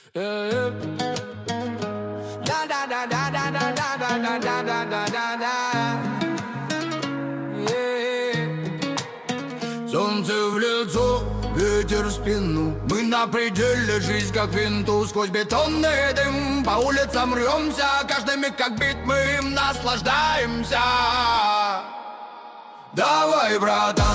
Солнце в лицо, ветер в спину. Мы на пределе, жизнь как винту. Сквозь бетонный дым по улицам рвемся. Каждый миг как бит, мы им наслаждаемся. Давай, братан,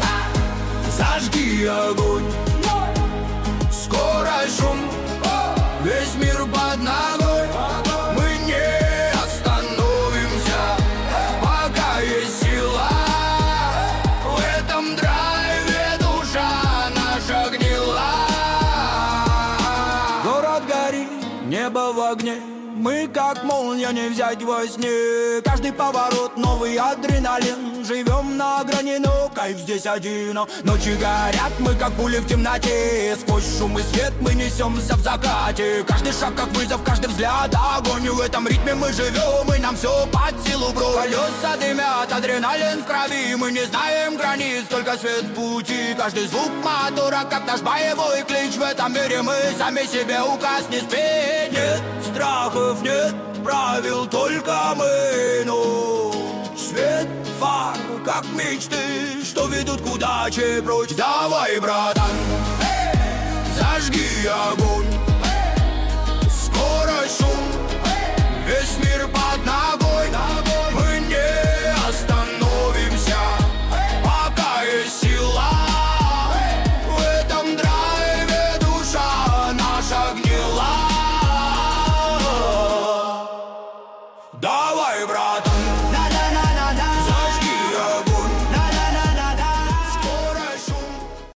зажги огонь. Скоро шум, весь мир под ногой. Мы не остановимся, пока есть сила. В этом драйве душа наша гнила. Город горит, небо в огне. Мы как молния, не взять во сне. Каждый поворот новый адреналин. Живем на грани, но кайф здесь один. Ночи горят, мы как пули в темноте. Сквозь шум и свет мы несемся в закате. Каждый шаг как вызов, каждый взгляд огонь. В этом ритме мы живем, и нам все под силу, бро. Колеса дымят, адреналин в крови. Мы не знаем границ, только свет в пути. Каждый звук мотора, как наш боевой клич. В этом мире мы сами себе указ не спеть. Нет страхов, нет правил, только мы, ну. Свет фар, как мечты, что ведут к удаче прочь. Давай, братан, зажги огонь.